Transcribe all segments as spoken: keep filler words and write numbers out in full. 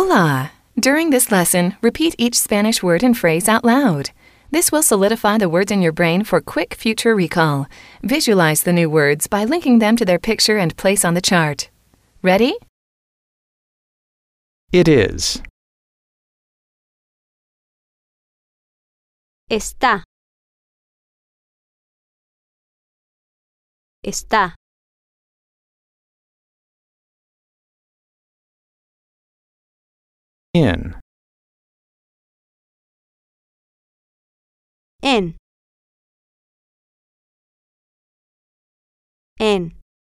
Hola! During this lesson, repeat each Spanish word and phrase out loud. This will solidify the words in your brain for quick future recall. Visualize the new words by linking them to their picture and place on the chart. Ready? It is. Está. Está. In. En. En.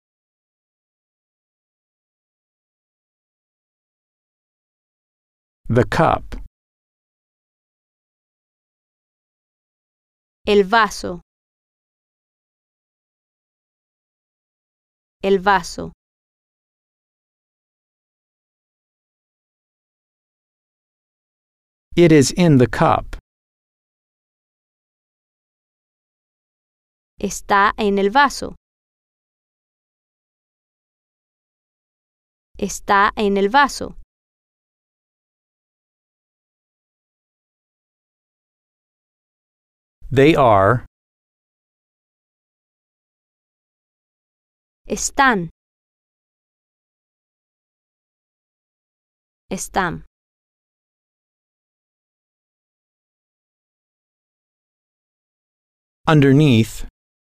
The cup. El vaso. El vaso. It is in the cup. Está en el vaso. Está en el vaso. They are. Están. Están. Underneath.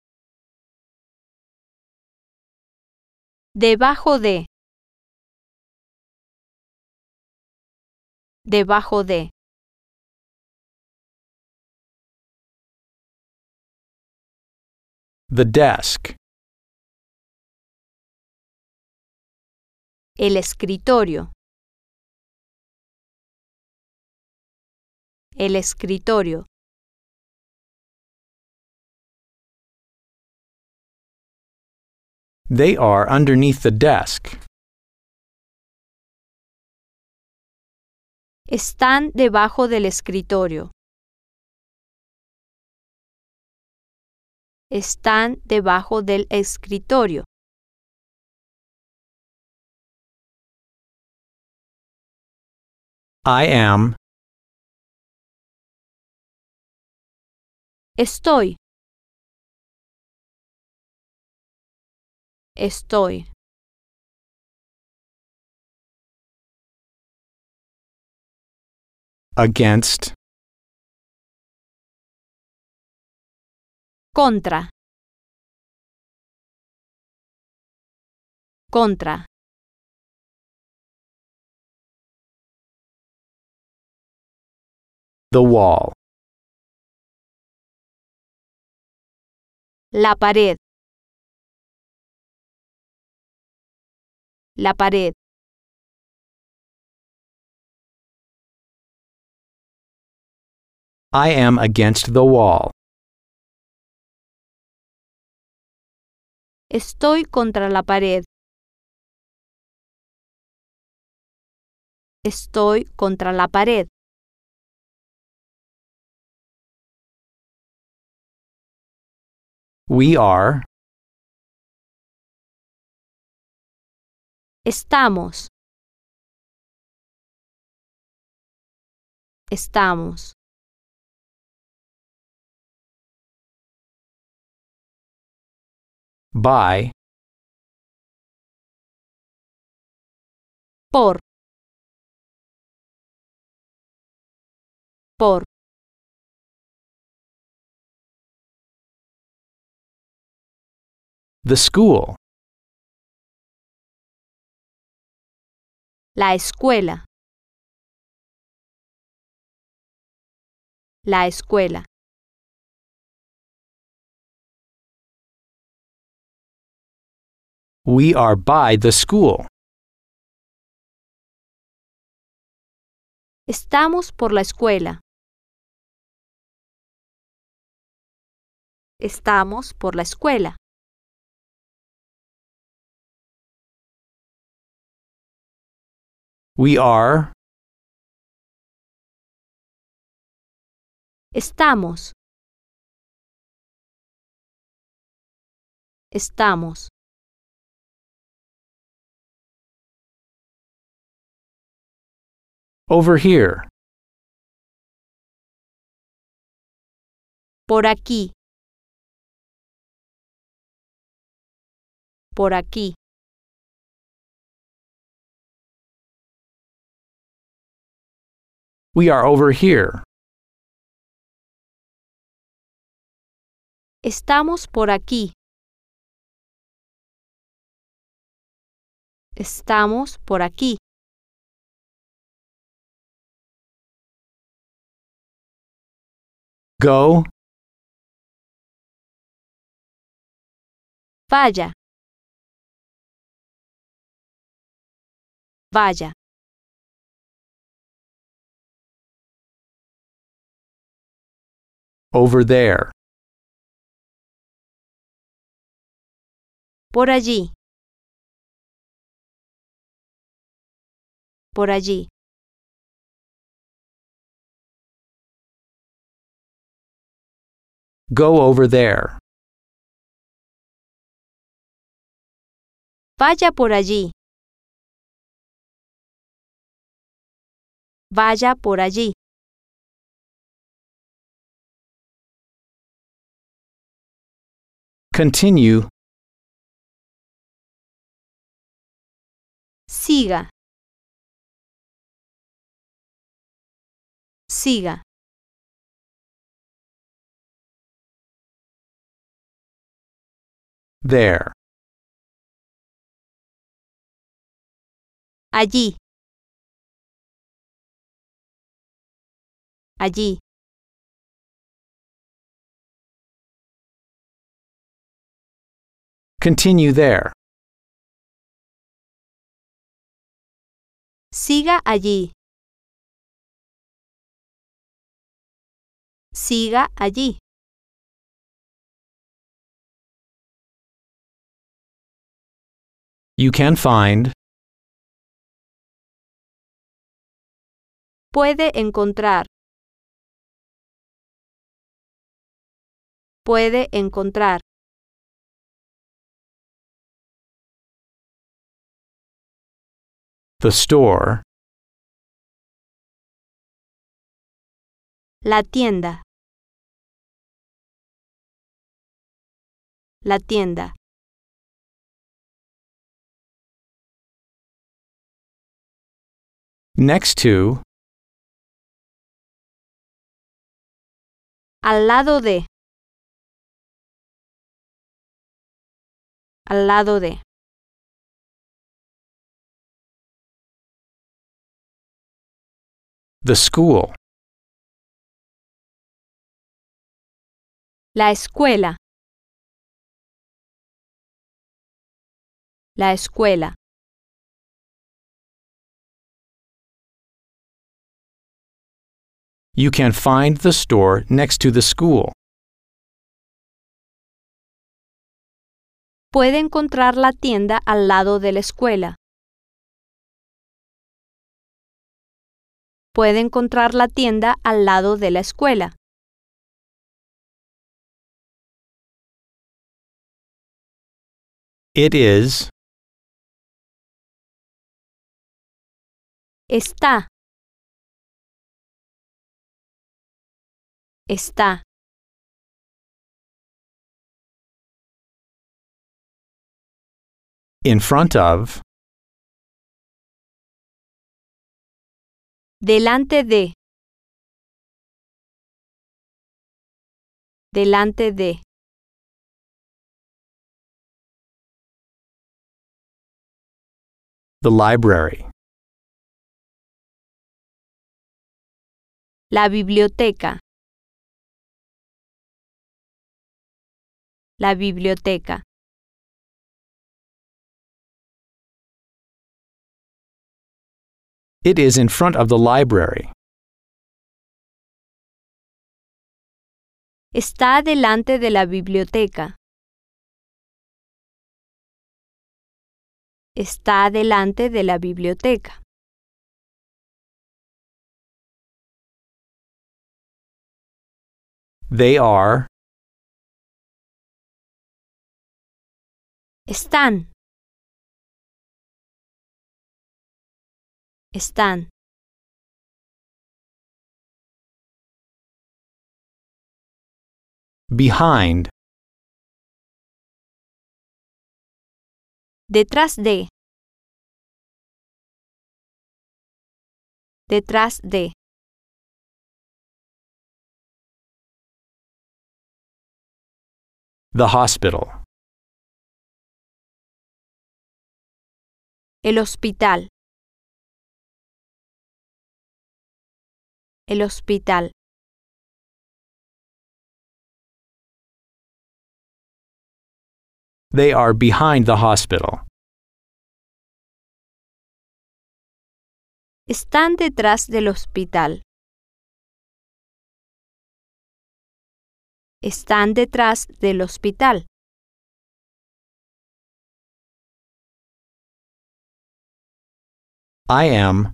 Debajo de. Debajo de. The desk. El escritorio. El escritorio. They are underneath the desk. Están debajo del escritorio. Están debajo del escritorio. I am. Estoy. Estoy. Against. Contra. Contra. The wall. La pared. La pared. I am against the wall. Estoy contra la pared. Estoy contra la pared. We are. Estamos. Estamos. By. Por. Por. The school. La escuela. La escuela. We are by the school. Estamos por la escuela. Estamos por la escuela. We are. Estamos. Estamos. Over here. Por aquí. Por aquí. We are over here. Estamos por aquí. Estamos por aquí. Go. Vaya. Vaya. Over there. Por allí. Por allí. Go over there. Vaya por allí. Vaya por allí. Continue. Siga. Siga. There. Allí. Allí. Continue there. Siga allí. Siga allí. You can find. Puede encontrar. Puede encontrar. The store. La tienda. La tienda. Next to. Al lado de. Al lado de. The school. La escuela. La escuela. You can find the store next to the school. Puede encontrar la tienda al lado de la escuela. Puede encontrar la tienda al lado de la escuela. It is. Está. Está. In front of. Delante de. Delante de. The library. La biblioteca. La biblioteca. It is in front of the library. Está delante de la biblioteca. Está delante de la biblioteca. They are. Están. Están. Behind. Detrás de. Detrás de. The hospital. El hospital. El hospital. They are behind the hospital. Están detrás del hospital. Están detrás del hospital. I am.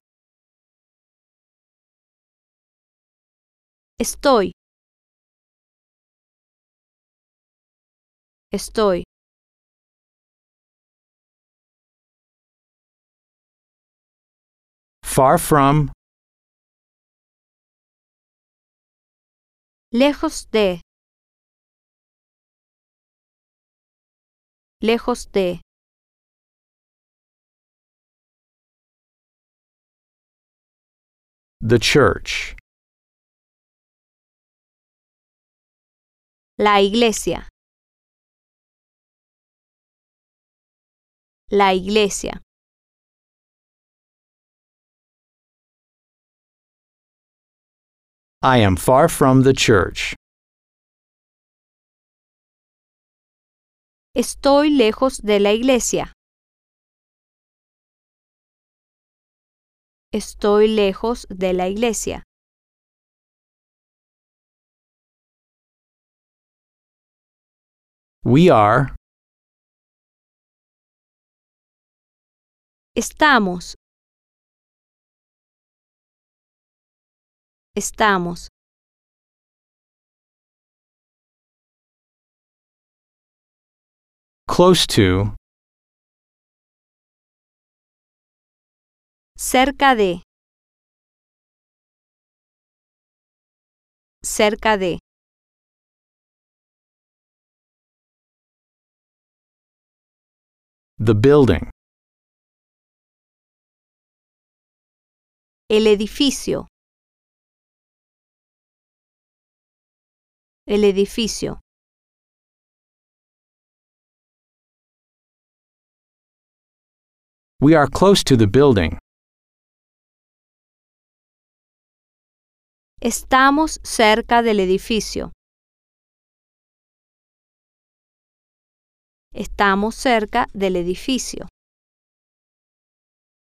Estoy. Estoy. Far from. Lejos de. Lejos de. The church. La iglesia. La iglesia. I am far from the church. Estoy lejos de la iglesia. Estoy lejos de la iglesia. We are. Estamos. Estamos. Close to. Cerca de. Cerca de. The building. El edificio. El edificio. We are close to the building. Estamos cerca del edificio. Estamos cerca del edificio.